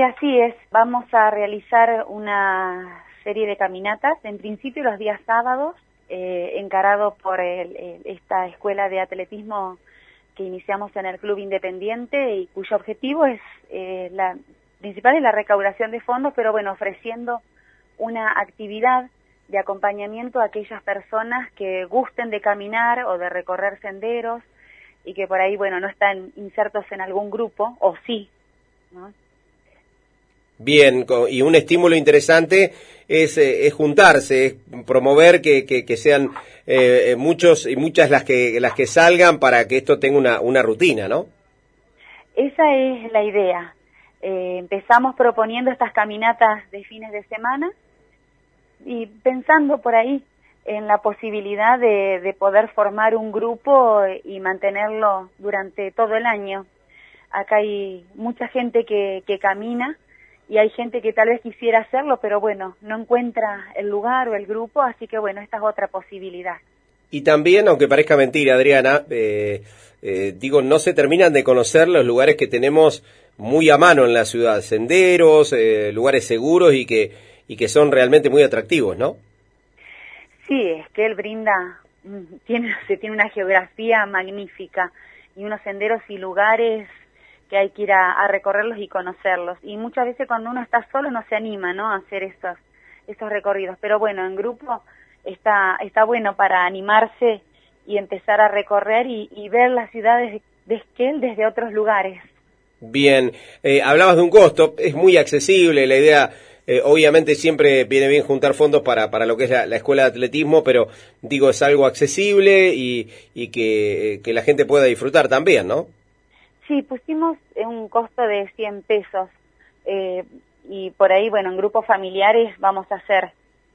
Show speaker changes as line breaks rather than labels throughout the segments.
Sí, así es. Vamos a realizar una serie de caminatas, en principio los días sábados, encarado por esta escuela de atletismo que iniciamos en el Club Independiente y cuyo objetivo es la principal es la recaudación de fondos, pero bueno, ofreciendo una actividad de acompañamiento a aquellas personas que gusten de caminar o de recorrer senderos y que por ahí, bueno, no están insertos en algún grupo, o sí, ¿no?
Bien, y un estímulo interesante es juntarse, es promover que sean muchos y muchas las que salgan para que esto tenga una rutina, ¿no?
Esa es la idea. Empezamos proponiendo estas caminatas de fines de semana y pensando por ahí en la posibilidad de poder formar un grupo y mantenerlo durante todo el año. Acá hay mucha gente que camina y hay gente que tal vez quisiera hacerlo, pero bueno, no encuentra el lugar o el grupo, así que bueno, esta es otra posibilidad.
Y también, aunque parezca mentira, Adriana, digo, no se terminan de conocer los lugares que tenemos muy a mano en la ciudad, senderos, lugares seguros y que son realmente muy atractivos, ¿no?
Sí, es que él brinda, tiene una geografía magnífica y unos senderos y lugares que hay que ir a recorrerlos y conocerlos. Y muchas veces cuando uno está solo no se anima, ¿no?, a hacer estos recorridos. Pero bueno, en grupo está bueno para animarse y empezar a recorrer y ver las ciudades de Esquel desde otros lugares.
Bien, hablabas de un costo, es muy accesible, la idea, obviamente siempre viene bien juntar fondos para lo que es la escuela de atletismo, pero digo, es algo accesible y que la gente pueda disfrutar también, ¿no?
Sí, pusimos un costo de 100 pesos y por ahí, bueno, en grupos familiares vamos a hacer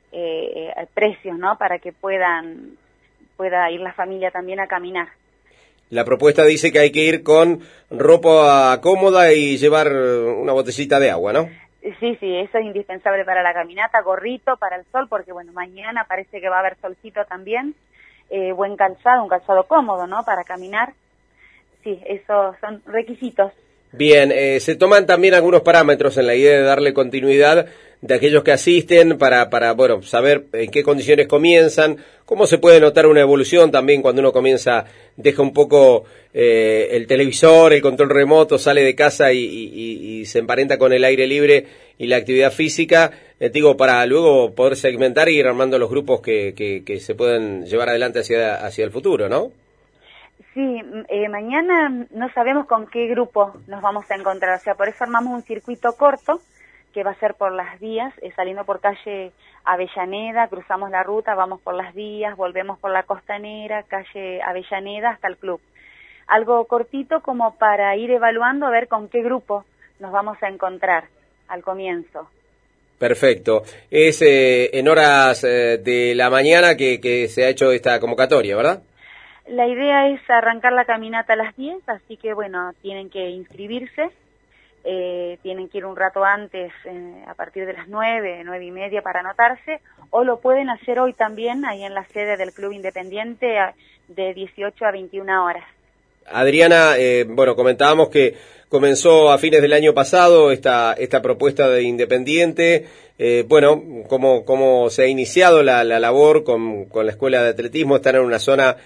precios, ¿no?, para que pueda ir la familia también a caminar.
La propuesta dice que hay que ir con ropa cómoda y llevar una botellita de agua, ¿no?
Sí, eso es indispensable para la caminata, gorrito para el sol, porque bueno, mañana parece que va a haber solcito también, buen calzado, un calzado cómodo, ¿no?, para caminar. Sí, esos son requisitos.
Bien, se toman también algunos parámetros en la idea de darle continuidad de aquellos que asisten para bueno, saber en qué condiciones comienzan, cómo se puede notar una evolución también cuando uno comienza, deja un poco el televisor, el control remoto, sale de casa y se emparenta con el aire libre y la actividad física, digo, para luego poder segmentar y ir armando los grupos que se pueden llevar adelante hacia el futuro, ¿no?
Sí, mañana no sabemos con qué grupo nos vamos a encontrar, o sea, por eso armamos un circuito corto que va a ser por las vías, saliendo por calle Avellaneda, cruzamos la ruta, vamos por las vías, volvemos por la Costanera, calle Avellaneda hasta el club. Algo cortito como para ir evaluando a ver con qué grupo nos vamos a encontrar al comienzo.
Perfecto. Es en horas de la mañana que se ha hecho esta convocatoria, ¿verdad?
La idea es arrancar la caminata a las 10, así que bueno, tienen que inscribirse, tienen que ir un rato antes, a partir de las 9:30 para anotarse, o lo pueden hacer hoy también, ahí en la sede del Club Independiente, de 18 a 21 horas.
Adriana, bueno, comentábamos que comenzó a fines del año pasado esta propuesta de Independiente. Bueno, ¿cómo se ha iniciado la labor con la Escuela de Atletismo? Están en una zona,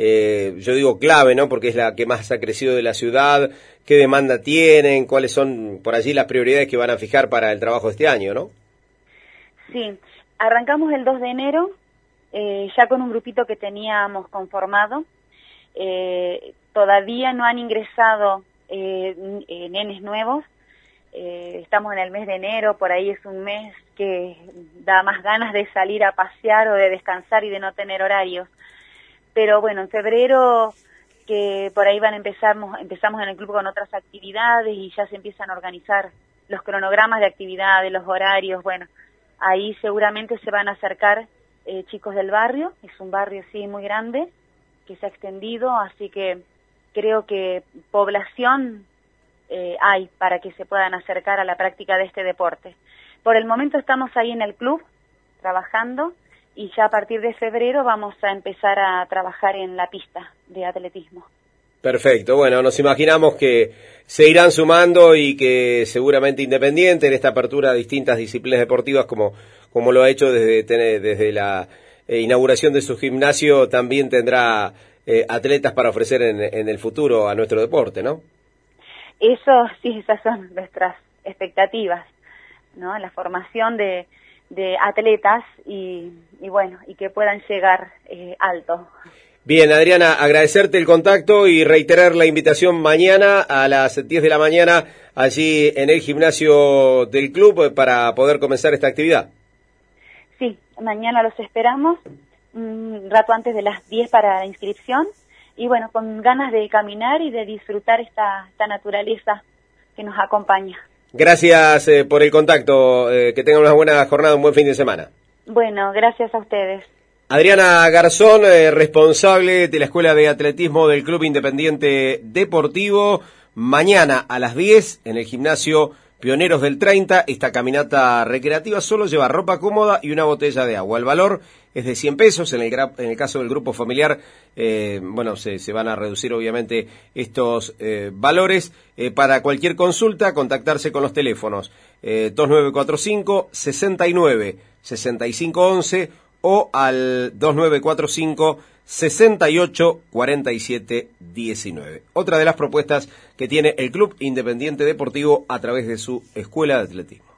yo digo clave, ¿no?, porque es la que más ha crecido de la ciudad. ¿Qué demanda tienen? ¿Cuáles son por allí las prioridades que van a fijar para el trabajo de este año, no?
Sí, arrancamos el 2 de enero, ya con un grupito que teníamos conformado. Todavía no han ingresado nenes nuevos. Estamos en el mes de enero, por ahí es un mes que da más ganas de salir a pasear o de descansar y de no tener horarios. Pero bueno, en febrero, que por ahí empezamos en el club con otras actividades y ya se empiezan a organizar los cronogramas de actividades, los horarios. Bueno, ahí seguramente se van a acercar chicos del barrio, es un barrio sí muy grande, que se ha extendido, así que creo que población hay para que se puedan acercar a la práctica de este deporte. Por el momento estamos ahí en el club trabajando y ya a partir de febrero vamos a empezar a trabajar en la pista de atletismo.
Perfecto, bueno, nos imaginamos que se irán sumando y que seguramente Independiente en esta apertura a distintas disciplinas deportivas como lo ha hecho desde la inauguración de su gimnasio también tendrá atletas para ofrecer en el futuro a nuestro deporte, ¿no?
Eso sí, esas son nuestras expectativas, ¿no? La formación de atletas y bueno, y que puedan llegar alto.
Bien, Adriana, agradecerte el contacto y reiterar la invitación mañana a las 10 de la mañana allí en el gimnasio del club para poder comenzar esta actividad.
Sí, mañana los esperamos, un rato antes de las 10 para la inscripción y bueno, con ganas de caminar y de disfrutar esta naturaleza que nos acompaña.
Gracias por el contacto, que tengan una buena jornada, un buen fin de semana.
Bueno, gracias a ustedes.
Adriana Garzón, responsable de la Escuela de Atletismo del Club Independiente Deportivo, mañana a las 10 en el gimnasio Pioneros del 30, esta caminata recreativa solo lleva ropa cómoda y una botella de agua. El valor es de 100 pesos, en el caso del grupo familiar, bueno, se van a reducir obviamente estos valores. Para cualquier consulta, contactarse con los teléfonos 2945 69 65 11 o al 2945 68 47 19. Otra de las propuestas que tiene el Club Independiente Deportivo a través de su Escuela de Atletismo.